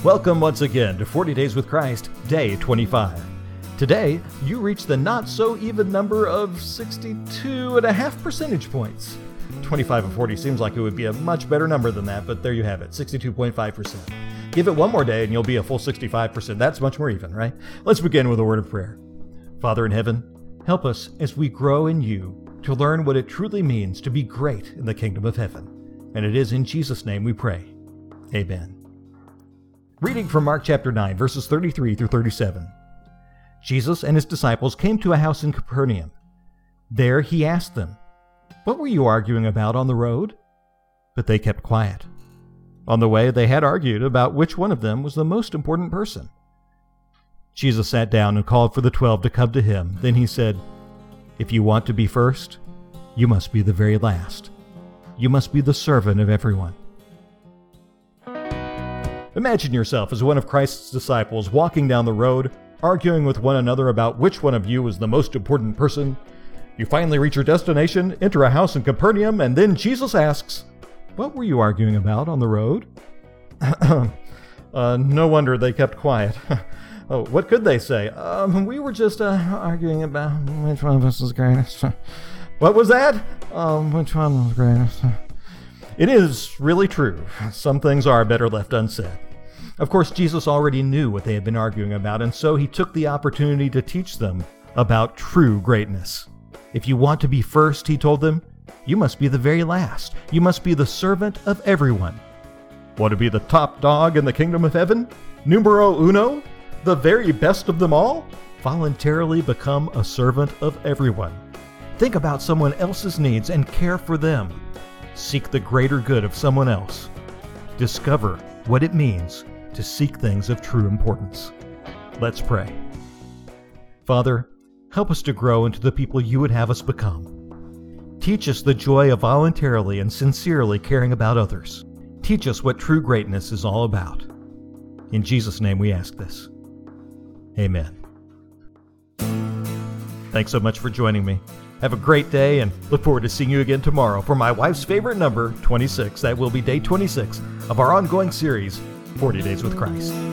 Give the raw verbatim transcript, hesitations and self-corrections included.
Welcome once again to forty Days with Christ, day twenty-five. Today, you reach the not-so-even number of sixty-two and a half percentage points. twenty-five and forty seems like it would be a much better number than that, but there you have it, sixty-two point five percent. Give it one more day and you'll be a full sixty-five percent. That's much more even, right? Let's begin with a word of prayer. Father in heaven, help us as we grow in you to learn what it truly means to be great in the kingdom of heaven. And it is in Jesus' name we pray. Amen. Reading from Mark chapter nine, verses thirty-three through thirty-seven. Jesus and his disciples came to a house in Capernaum. There he asked them, "What were you arguing about on the road?" But they kept quiet. On the way, they had argued about which one of them was the most important person. Jesus sat down and called for the twelve to come to him. Then he said, "If you want to be first, you must be the very last. You must be the servant of everyone." Imagine yourself as one of Christ's disciples walking down the road, arguing with one another about which one of you is the most important person. You finally reach your destination, enter a house in Capernaum, and then Jesus asks, "What were you arguing about on the road?" uh, no wonder they kept quiet. Oh, what could they say? Um, we were just uh, arguing about which one of us is greatest. What was that? Um, which one was greatest? It is really true. Some things are better left unsaid. Of course, Jesus already knew what they had been arguing about, and so he took the opportunity to teach them about true greatness. If you want to be first, he told them, you must be the very last. You must be the servant of everyone. Want to be the top dog in the kingdom of heaven? Numero uno? The very best of them all? Voluntarily become a servant of everyone. Think about someone else's needs and care for them. Seek the greater good of someone else. Discover what it means to seek things of true importance. Let's pray. Father, help us to grow into the people you would have us become. Teach us the joy of voluntarily and sincerely caring about others. Teach us what true greatness is all about. In Jesus' name we ask this. Amen. Thanks so much for joining me. Have a great day and look forward to seeing you again tomorrow for my wife's favorite number, twenty-six. That will be day twenty-six of our ongoing series, forty Days with Christ.